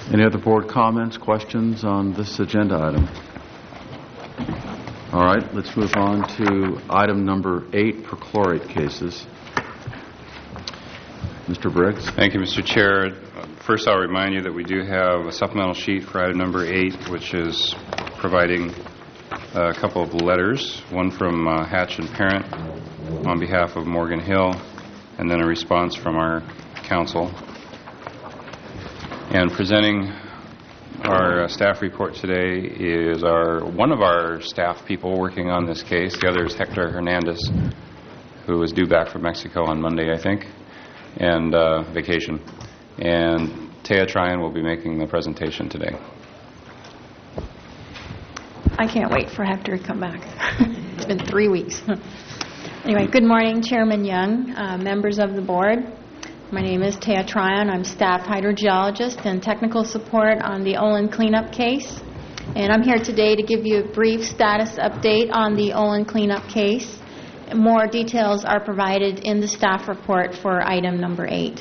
Any other board comments, questions on this agenda item? All right, let's move on to item number 8, perchlorate cases. Mr. Briggs. Thank you, Mr. Chair. First, I'll remind you that we do have a supplemental sheet for item number 8, which is providing a couple of letters, one from Hatch and Parent on behalf of Morgan Hill, and then a response from our council. And presenting our staff report today is one of our staff people working on this case. The other is Hector Hernandez, who is due back from Mexico on Monday, I think, and vacation. And Taya Tryon will be making the presentation today. I can't wait for Hector to come back. It's been 3 weeks. Anyway, good morning, Chairman Young, members of the board. My name is Taya Tryon. I'm staff hydrogeologist and technical support on the Olin cleanup case. And I'm here today to give you a brief status update on the Olin cleanup case. More details are provided in the staff report for item number 8.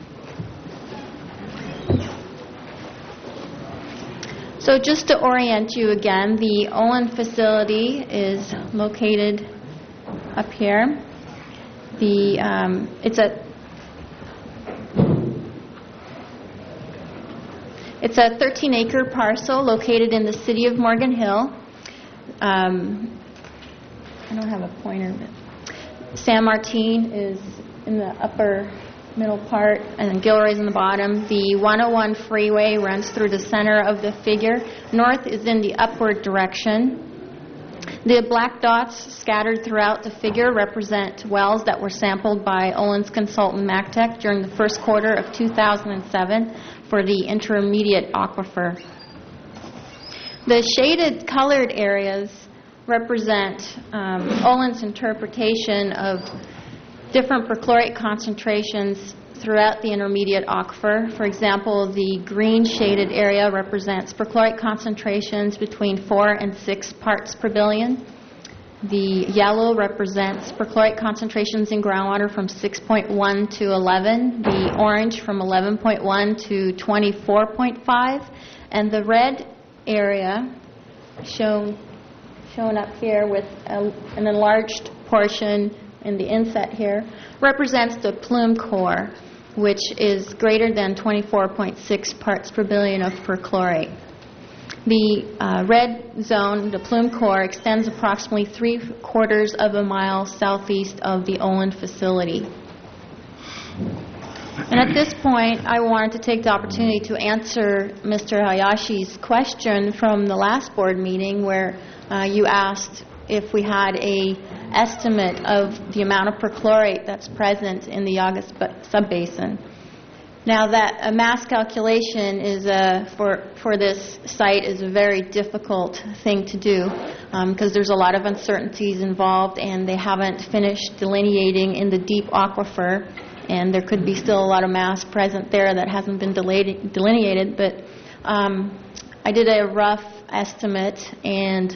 So just to orient you again, the Olin facility is located up here. It's a 13-acre parcel located in the city of Morgan Hill. I don't have a pointer, but San Martin is in the upper middle part, and then Gilroy's in the bottom. The 101 freeway runs through the center of the figure. North is in the upward direction. The black dots scattered throughout the figure represent wells that were sampled by Olin's consultant MacTech during the first quarter of 2007 for the intermediate aquifer. The shaded colored areas represent Olin's interpretation of different perchlorate concentrations throughout the intermediate aquifer. For example, the green shaded area represents perchlorate concentrations between 4 and 6 parts per billion. The yellow represents perchlorate concentrations in groundwater from 6.1 to 11, the orange from 11.1 to 24.5, and the red area shown up here with an enlarged portion in the inset here represents the plume core, which is greater than 24.6 parts per billion of perchlorate. The red zone, the plume core, extends approximately 3/4 of a mile southeast of the Olin facility. And at this point, I wanted to take the opportunity to answer Mr. Hayashi's question from the last board meeting where you asked if we had a estimate of the amount of perchlorate that's present in the Yaga subbasin. Now that a mass calculation is for this site is a very difficult thing to do because there's a lot of uncertainties involved and they haven't finished delineating in the deep aquifer, and there could be still a lot of mass present there that hasn't been delineated, but I did a rough estimate, and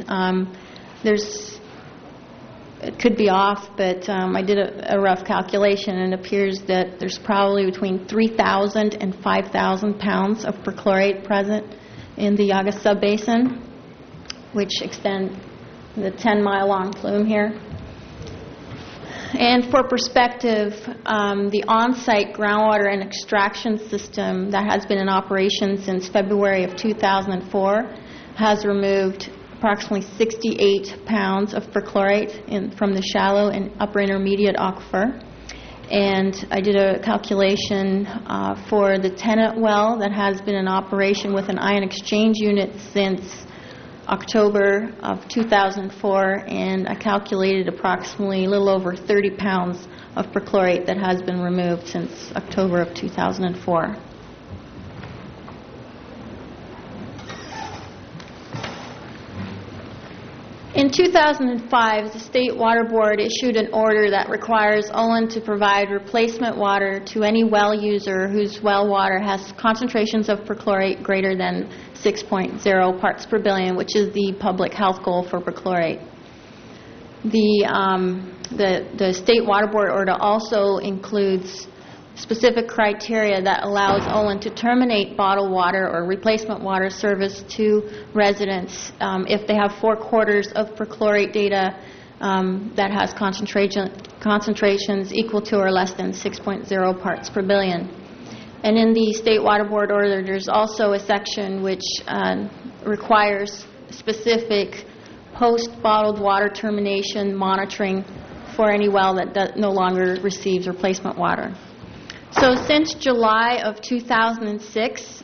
it could be off, but I did a rough calculation, and it appears that there's probably between 3,000 and 5,000 pounds of perchlorate present in the Yaga subbasin, which extend the 10-mile-long plume here. And for perspective, the on-site groundwater and extraction system that has been in operation since February of 2004 has removed approximately 68 pounds of perchlorate from the shallow and upper intermediate aquifer. And I did a calculation for the Tennant well that has been in operation with an ion exchange unit since October of 2004, and I calculated approximately a little over 30 pounds of perchlorate that has been removed since October of 2004. In 2005, the State Water Board issued an order that requires Olin to provide replacement water to any well user whose well water has concentrations of perchlorate greater than 6.0 parts per billion, which is the public health goal for perchlorate. The State Water Board order also includes specific criteria that allows Olin to terminate bottled water or replacement water service to residents if they have 4 quarters of perchlorate data that has concentrations equal to or less than 6.0 parts per billion. And in the State Water Board order, there's also a section which requires specific post-bottled water termination monitoring for any well that no longer receives replacement water. So since July of 2006,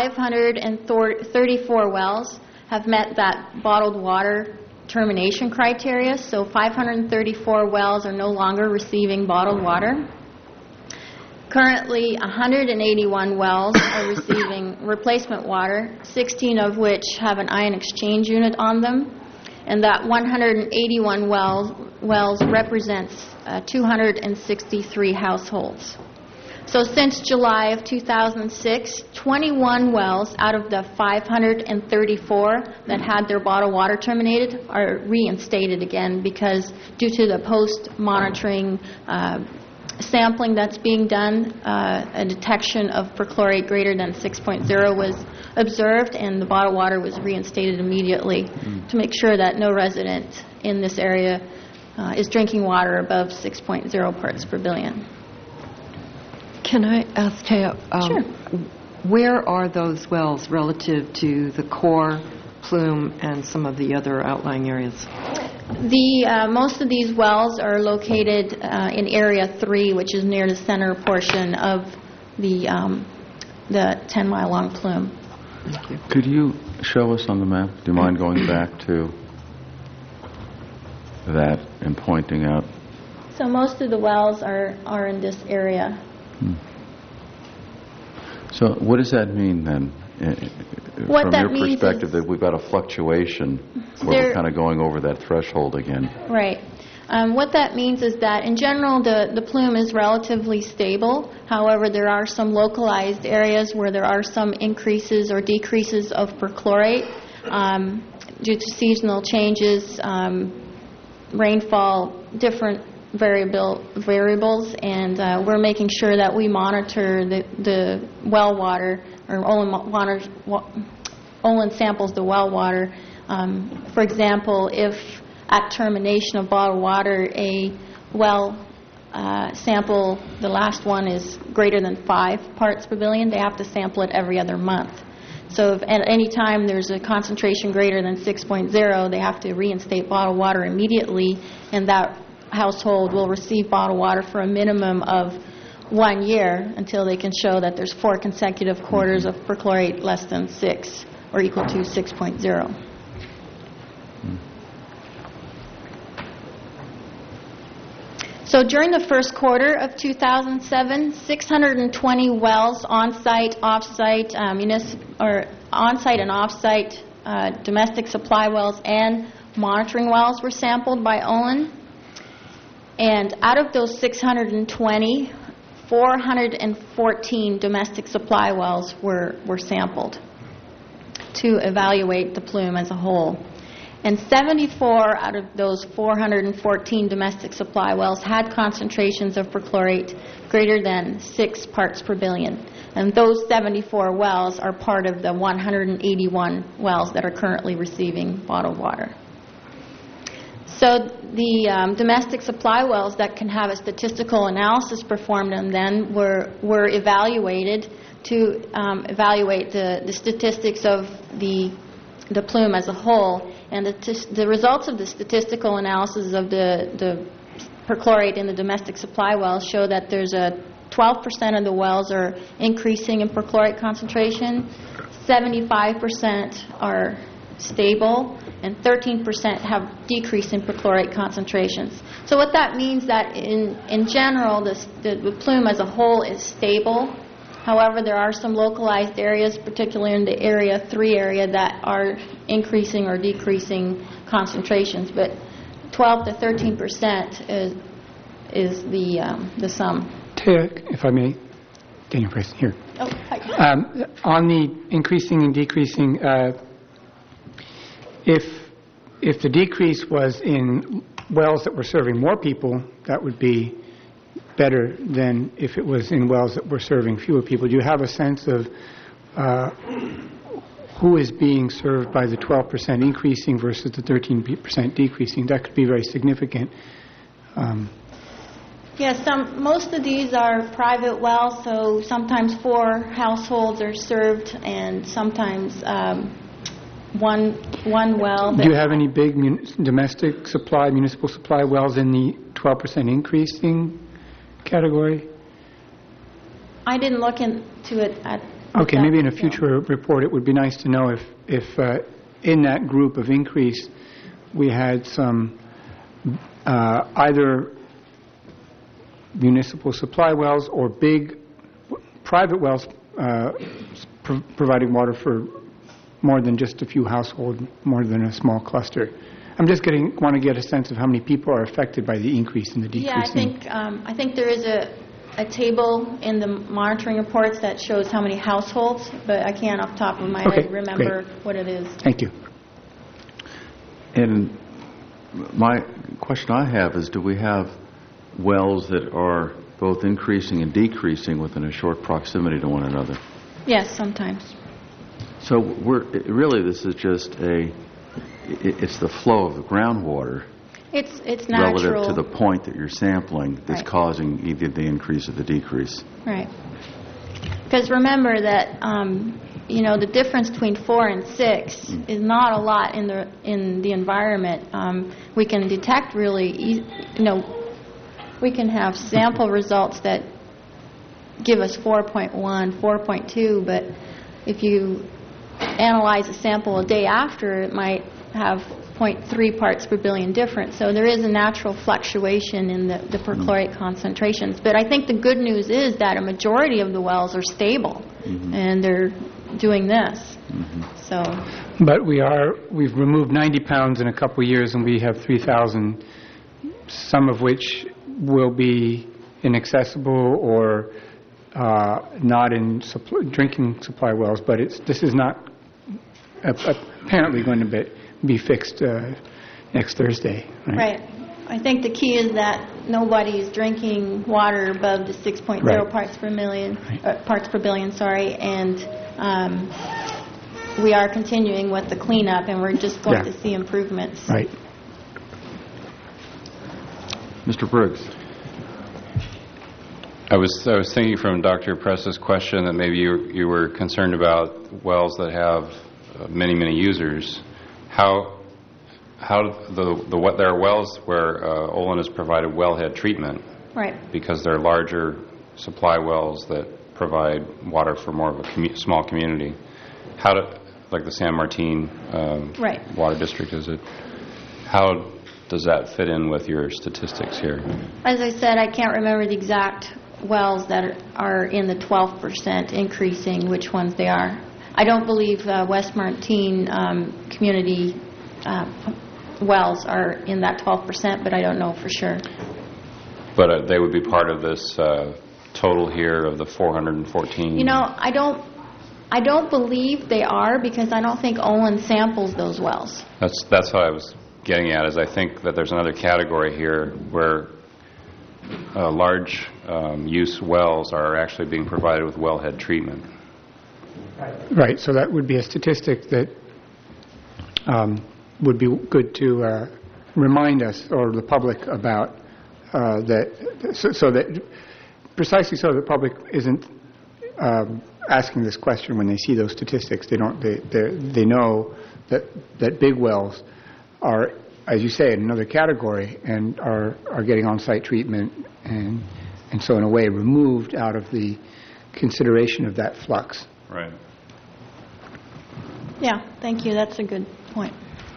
534 wells have met that bottled water termination criteria. So 534 wells are no longer receiving bottled water. Currently, 181 wells are receiving replacement water, 16 of which have an ion exchange unit on them, and that 181 wells represents 263 households. So since July of 2006, 21 wells out of the 534 that had their bottled water terminated are reinstated again because due to the post-monitoring sampling that's being done, a detection of perchlorate greater than 6.0 was observed, and the bottled water was reinstated immediately to make sure that no resident in this area is drinking water above 6.0 parts per billion. Can I ask Taya, Sure. where are those wells relative to the core, Plume, and some of the other outlying areas? Most of these wells are located in Area 3, which is near the center portion of the 10-mile-long plume. Thank you. Could you show us on the map? Do you mind going back to that and pointing out? So most of the wells are in this area. So what does that mean then? What From that your means perspective, is that we've got a fluctuation where we're kind of going over that threshold again. Right. What that means is that, in general, the plume is relatively stable. However, there are some localized areas where there are some increases or decreases of perchlorate due to seasonal changes, rainfall, different variables, and we're making sure that we monitor the well water, or Olin samples the well water. For example, if at termination of bottled water, a well sample, the last one is greater than 5 parts per billion, they have to sample it every other month. So if at any time there's a concentration greater than 6.0, they have to reinstate bottled water immediately, and that household will receive bottled water for a minimum of 1 year until they can show that there's 4 consecutive quarters of perchlorate less than 6 or equal to 6.0. So during the first quarter of 2007, 620 wells on-site, off-site, on-site and off-site domestic supply wells and monitoring wells were sampled by Olin. And out of those 620, 414 domestic supply wells were sampled to evaluate the plume as a whole. And 74 out of those 414 domestic supply wells had concentrations of perchlorate greater than 6 parts per billion. And those 74 wells are part of the 181 wells that are currently receiving bottled water. So the domestic supply wells that can have a statistical analysis performed on them were evaluated to evaluate the statistics of the plume as a whole. And the results of the statistical analysis of the perchlorate in the domestic supply wells show that there's a 12% of the wells are increasing in perchlorate concentration, 75% are stable, and 13% have decrease in perchlorate concentrations. So what that means that in general, the plume as a whole is stable. However, there are some localized areas, particularly in the Area 3 area, that are increasing or decreasing concentrations. But 12 to 13% is the sum. Taya, if I may, Daniel Price, here. Oh, hi. On the increasing and decreasing, if the decrease was in wells that were serving more people, that would be better than if it was in wells that were serving fewer people. Do you have a sense of who is being served by the 12% increasing versus the 13% decreasing? That could be very significant. Yes, most of these are private wells, so sometimes 4 households are served, and sometimes one well. Do you have any big domestic supply, municipal supply wells in the 12% increasing category? I didn't look into it at. Okay, maybe in a future report it would be nice to know if in that group of increase we had some either municipal supply wells or big private wells providing water for more than just a few households, more than a small cluster. I'm just want to get a sense of how many people are affected by the increase and the decrease. Yeah, I think there is a table in the monitoring reports that shows how many households, but I can't off the top of my head remember what it is. Thank you. And my question I have is, do we have wells that are both increasing and decreasing within a short proximity to one another? Yes, sometimes. So really this is just it's the flow of the groundwater It's natural. relative to the point that you're sampling that's causing either the increase or the decrease. Right. Because remember that the difference between 4 and 6 is not a lot in the environment. We can detect we can have sample results that give us 4.1, 4.2, but if you analyze a sample a day after, it might have 0.3 parts per billion difference. So there is a natural fluctuation in the perchlorate concentrations. But I think the good news is that a majority of the wells are stable, and they're doing this. So. But we've removed 90 pounds in a couple of years, and we have 3,000, some of which will be inaccessible or not in drinking supply wells. But this is not apparently going to be fixed next Thursday. Right? I think the key is that nobody is drinking water above the 6.0 parts per million, parts per billion. And we are continuing with the cleanup, and we're just going to see improvements. Right. Mr. Briggs. I was thinking from Dr. Press's question that maybe you were concerned about wells that have many users. How there are wells where Olin has provided wellhead treatment, right? Because they're larger supply wells that provide water for more of a small community. Like the San Martin Water District, is it? How does that fit in with your statistics here? As I said, I can't remember the exact wells that are in the 12% increasing, which ones they are. I don't believe West Martin community wells are in that 12%, but I don't know for sure. But they would be part of this total here of the 414? I don't believe they are, because I don't think Olin samples those wells. That's what I was getting at, is I think that there's another category here where large use wells are actually being provided with wellhead treatment. Right, so that would be a statistic that would be good to remind us or the public about, so that precisely so the public isn't asking this question when they see those statistics. They know that big wells are, as you say, in another category and are getting on-site treatment and so in a way removed out of the consideration of that flux. Right. Yeah, thank you. That's a good point.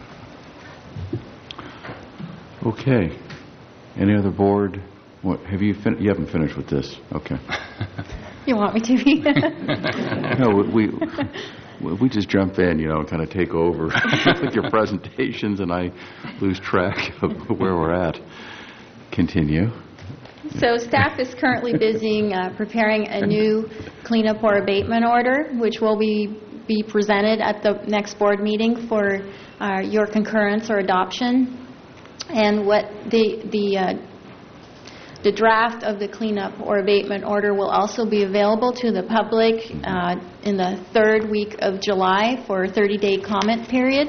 Okay. Any other board? What have you? You haven't finished with this. Okay. You want me to? No, we just jump in, and kind of take over with your presentations, and I lose track of where we're at. Continue. So staff is currently busy preparing a new cleanup or abatement order, which will be presented at the next board meeting for your concurrence or adoption. And what the The draft of the cleanup or abatement order will also be available to the public in the third week of July for a 30-day comment period.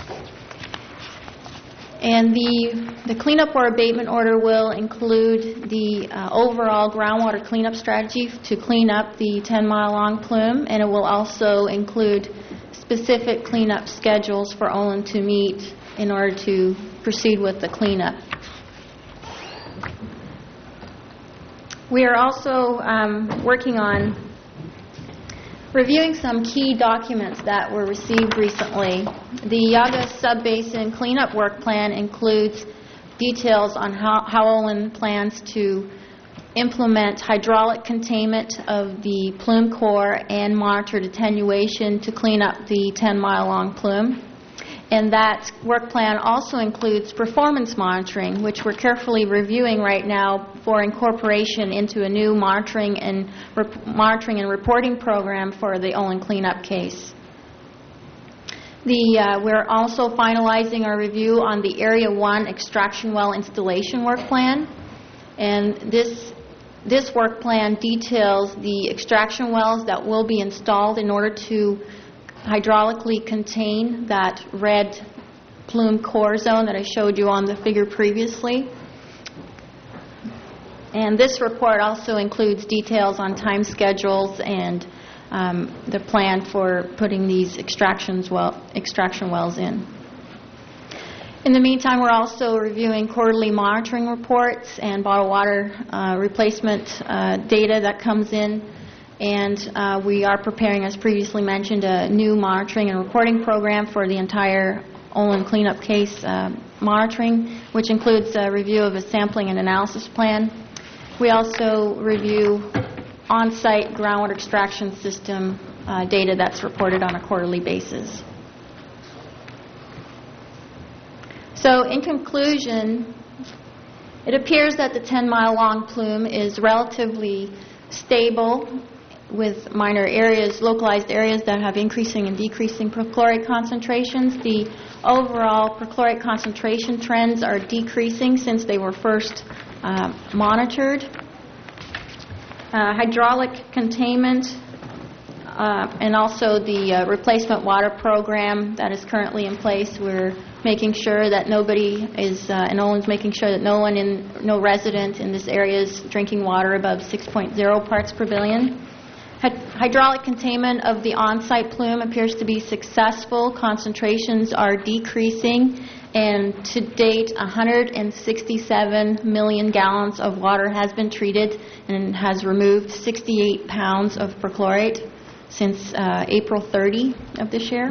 And the cleanup or abatement order will include the overall groundwater cleanup strategy to clean up the 10-mile-long plume, and it will also include specific cleanup schedules for Olin to meet in order to proceed with the cleanup. We are also working on reviewing some key documents that were received recently. The Yaga Subbasin Cleanup Work Plan includes details on how Olin plans to implement hydraulic containment of the plume core and monitored attenuation to clean up the 10-mile-long plume. And that work plan also includes performance monitoring, which we're carefully reviewing right now for incorporation into a new monitoring and reporting program for the Olin cleanup case. We're also finalizing our review on the Area 1 extraction well installation work plan. And this work plan details the extraction wells that will be installed in order to hydraulically contain that red plume core zone that I showed you on the figure previously. And this report also includes details on time schedules and the plan for putting these extraction wells in. In the meantime, we're also reviewing quarterly monitoring reports and bottled water replacement data that comes in. And we are preparing, as previously mentioned, a new monitoring and reporting program for the entire Olin cleanup case monitoring, which includes a review of a sampling and analysis plan. We also review on-site groundwater extraction system data that's reported on a quarterly basis. So in conclusion, it appears that the 10-mile-long plume is relatively stable with minor areas, localized areas that have increasing and decreasing perchlorate concentrations. The overall perchlorate concentration trends are decreasing since they were first monitored. Hydraulic containment and also the replacement water program that is currently in place, we're making sure that nobody is, and Olin's making sure that no resident in this area is drinking water above 6.0 parts per billion. Hydraulic containment of the on-site plume appears to be successful. Concentrations are decreasing, and to date, 167 million gallons of water has been treated and has removed 68 pounds of perchlorate since April 30 of this year.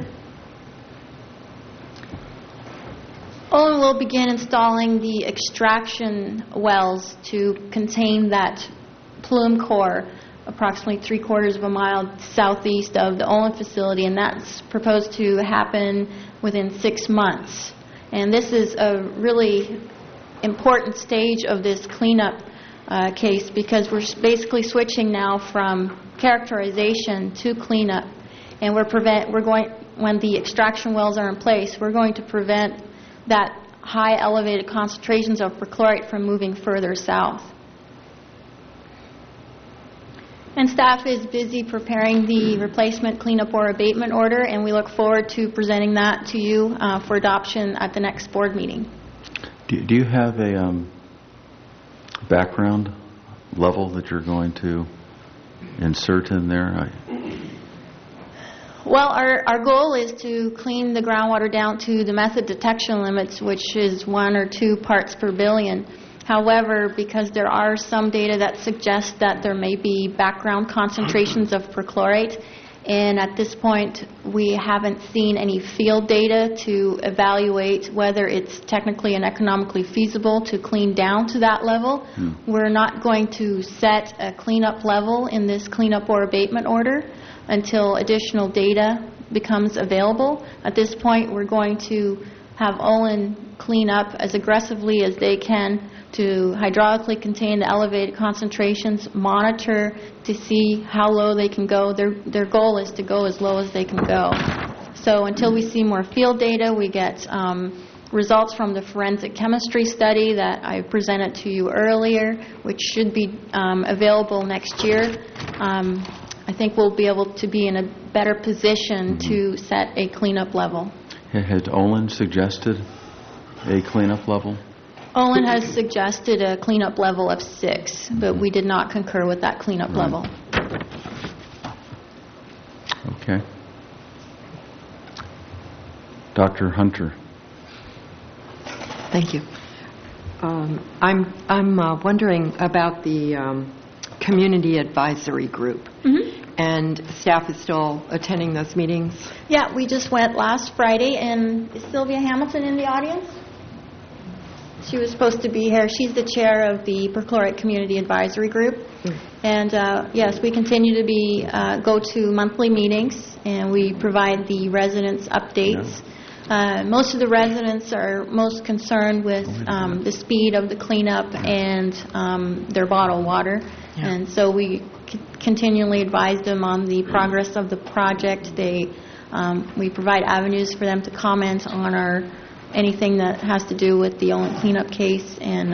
Olin will begin installing the extraction wells to contain that plume core approximately 3/4 of a mile southeast of the Olin facility, and that's proposed to happen within 6 months. And this is a really important stage of this cleanup case because we're basically switching now from characterization to cleanup, and when the extraction wells are in place, we're going to prevent that high elevated concentrations of perchlorate from moving further south. And staff is busy preparing the replacement cleanup or abatement order, and we look forward to presenting that to you for adoption at the next board meeting. Do you have a background level that you're going to insert in there? Well, our goal is to clean the groundwater down to the method detection limits, which is 1 or 2 parts per billion. However, because there are some data that suggest that there may be background concentrations of perchlorate, and at this point we haven't seen any field data to evaluate whether it's technically and economically feasible to clean down to that level. We're not going to set a cleanup level in this cleanup or abatement order until additional data becomes available. At this point, we're going to have Olin clean up as aggressively as they can to hydraulically contain the elevated concentrations, monitor to see how low they can go. Their goal is to go as low as they can go. So until we see more field data, we get results from the forensic chemistry study that I presented to you earlier, which should be available next year. I think we'll be able to be in a better position to set a cleanup level. Had Olin suggested a cleanup level? Olin has suggested a cleanup level of 6, but we did not concur with that cleanup level. Okay. Dr. Hunter. Thank you. I'm wondering about the community advisory group. And staff is still attending those meetings? Yeah, we just went last Friday, and is Sylvia Hamilton in the audience? She was supposed to be here. She's the chair of the Perchlorate Community Advisory Group. And yes, we continue to go to monthly meetings, and we provide the residents updates. Most of the residents are most concerned with the speed of the cleanup and their bottled water. And so we continually advise them on the progress of the project. We provide avenues for them to comment on anything that has to do with the Olin cleanup case, and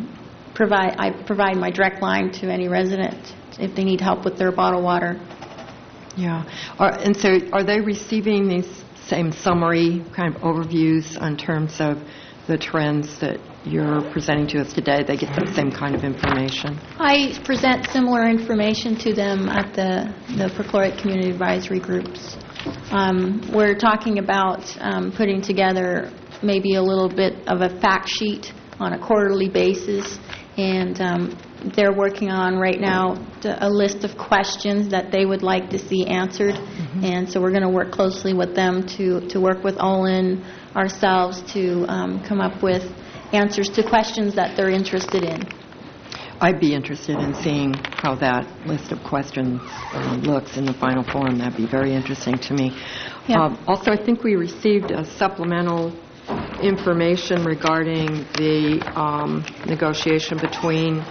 I provide my direct line to any resident if they need help with their bottled water. Yeah. And so are they receiving these same summary kind of overviews in terms of the trends that you're presenting to us today? They get that same kind of information? I present similar information to them at the Perchlorate Community Advisory Groups. We're talking about putting together maybe a little bit of a fact sheet on a quarterly basis, and they're working on right now a list of questions that they would like to see answered. And so we're going to work closely with them to work with Olin, ourselves, to come up with answers to questions that they're interested in. I'd be interested in seeing how that list of questions looks in the final form. That'd be very interesting to me. Yeah. Also, I think we received a supplemental information regarding the negotiation between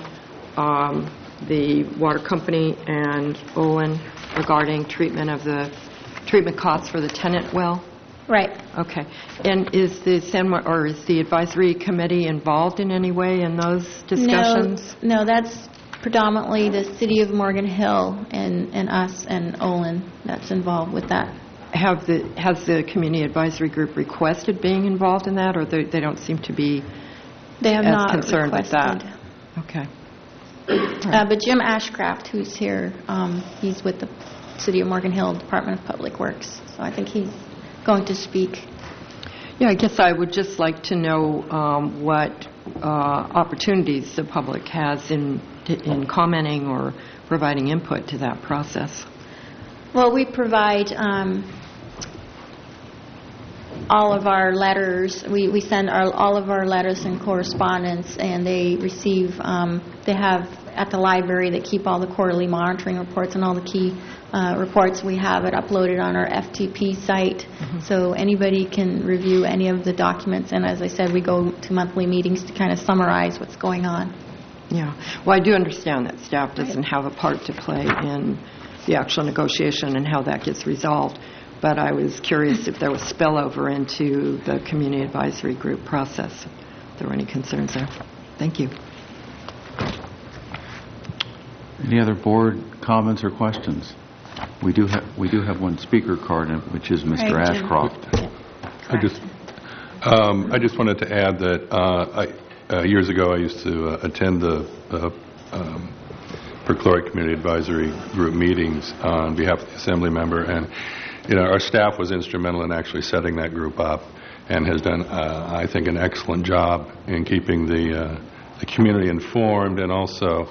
the water company and Olin regarding treatment costs for the tenant well. Right. Okay. And is the advisory committee involved in any way in those discussions? No, that's predominantly the City of Morgan Hill and us and Olin that's involved with that. Has the community advisory group requested being involved in that, or they don't seem to be They have as not concerned requested. with that? Okay. But Jim Ashcraft, who's here, he's with the City of Morgan Hill Department of Public Works, so I think he's going to speak. Yeah, I guess I would just like to know what opportunities the public has in commenting or providing input to that process. Well, we provide all of our letters. We send all of our letters and correspondence, and they receive, they have at the library, they keep all the quarterly monitoring reports and all the key reports. We have it uploaded on our FTP site, so anybody can review any of the documents. And as I said, we go to monthly meetings to kind of summarize what's going on. Yeah. Well, I do understand that staff doesn't have a part to play in the actual negotiation and how that gets resolved, but I was curious if there was spillover into the community advisory group process. If there were any concerns there. Thank you. Any other board comments or questions? We do have one speaker card, which is Mr. Right, Jim. Ashcroft. I just wanted to add that years ago I used to attend the Perchlorate Community Advisory Group meetings on behalf of the Assembly member, and our staff was instrumental in actually setting that group up and has done, I think, an excellent job in keeping the community informed and also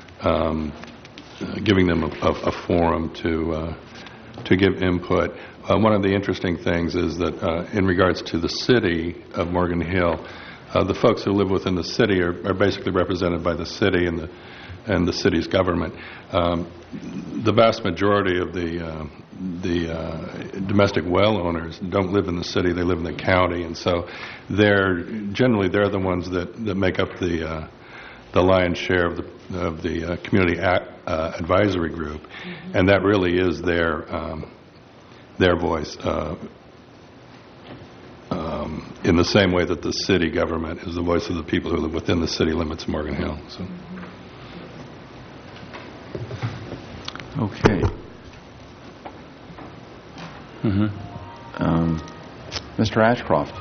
giving them a forum to give input. One of the interesting things is that in regards to the city of Morgan Hill, the folks who live within the city are basically represented by the city and the city's government. The vast majority of the domestic well owners don't live in the city; they live in the county, and so they're the ones that make up the lion's share of the community advisory group, and that really is their voice. in the same way that the city government is the voice of the people who live within the city limits of Morgan Hill. So. Okay. Mr. Ashcroft,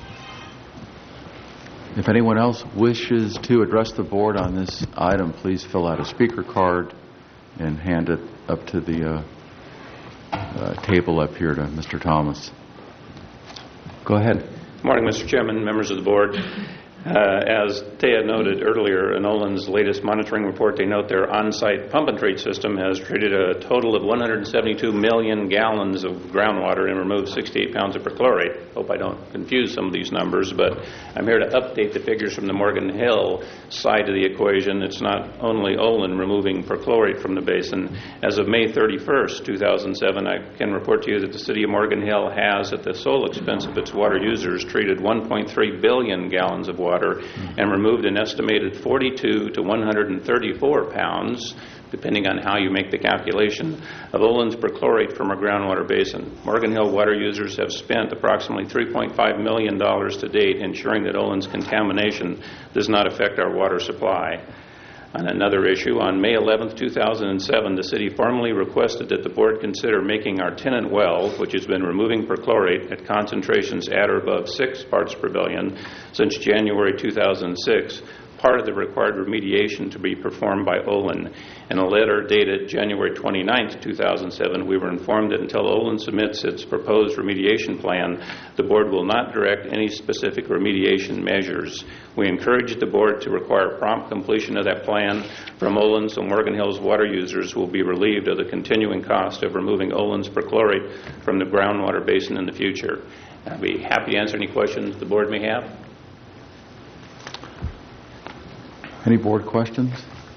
if anyone else wishes to address the board on this item, please fill out a speaker card and hand it up to the table up here to Mr. Thomas. Go ahead. Morning, Mr. Chairman, members of the board. As Thea noted earlier, in Olin's latest monitoring report, they note their on-site pump and treat system has treated a total of 172 million gallons of groundwater and removed 68 pounds of perchlorate. Hope I don't confuse some of these numbers, but I'm here to update the figures from the Morgan Hill side of the equation. It's not only Olin removing perchlorate from the basin. As of May 31st, 2007, I can report to you that the city of Morgan Hill has, at the sole expense of its water users, treated 1.3 billion gallons of water and removed an estimated 42 to 134 pounds, depending on how you make the calculation, of Olin's perchlorate from our groundwater basin. Morgan Hill water users have spent approximately $3.5 million to date ensuring that Olin's contamination does not affect our water supply. On another issue, on May 11, 2007, the city formally requested that the board consider making our tenant well, which has been removing perchlorate at concentrations at or above 6 parts per billion since January 2006, part of the required remediation to be performed by Olin. In a letter dated January 29, 2007, we were informed that until Olin submits its proposed remediation plan, the board will not direct any specific remediation measures. We encourage the board to require prompt completion of that plan from Olin so Morgan Hill's water users will be relieved of the continuing cost of removing Olin's perchlorate from the groundwater basin in the future. I'd be happy to answer any questions the board may have. Any board questions?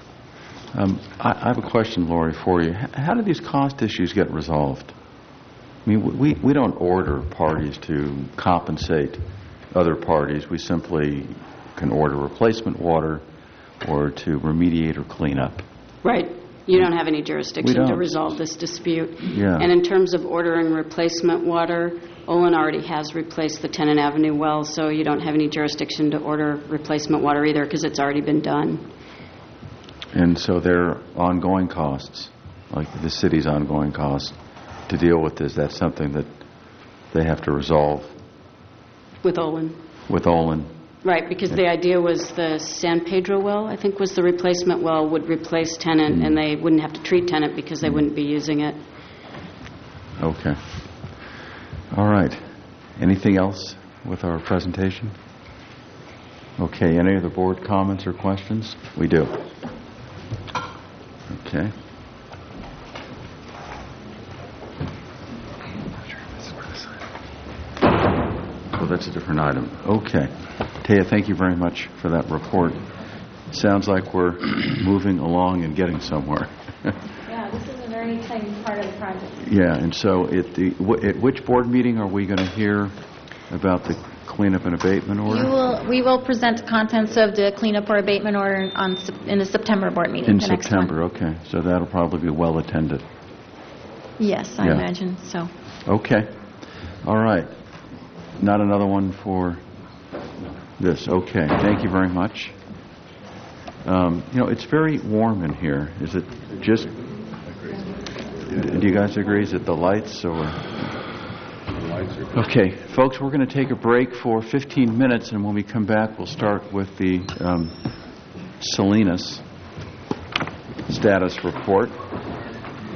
I have a question, Lori, for you. How do these cost issues get resolved? I mean, we don't order parties to compensate other parties. We simply can order replacement water or to remediate or clean up. Right. You don't have any jurisdiction We don't. to resolve this dispute. Yeah. And in terms of ordering replacement water, Olin already has replaced the Tennant Avenue well, so you don't have any jurisdiction to order replacement water either because it's already been done. And so there are ongoing costs, like the city's ongoing costs, to deal with this. That's something that they have to resolve With Olin. with Olin. Right, because the idea was the San Pedro well, I think was the replacement well, would replace Tennant, and they wouldn't have to treat Tennant because they wouldn't be using it. Okay. All right. Anything else with our presentation? Okay. Any other board comments or questions? We do. Okay. Oh, that's a different item. Okay. Taya, thank you very much for that report. Sounds like we're moving along and getting somewhere. Yeah, this is a very exciting part of the project. Yeah, and so at which board meeting are we going to hear about the cleanup and abatement order? We will present the contents of the cleanup or abatement order in the September board meeting. In the next September, one. okay. So that'll probably be well attended. Yes, I Yeah. imagine so. Okay. All right. Not another one for this. Okay. Thank you very much. It's very warm in here. Is it just... Do you guys agree? Is it the lights or... Okay, folks, we're going to take a break for 15 minutes, and when we come back, we'll start with the Salinas status report.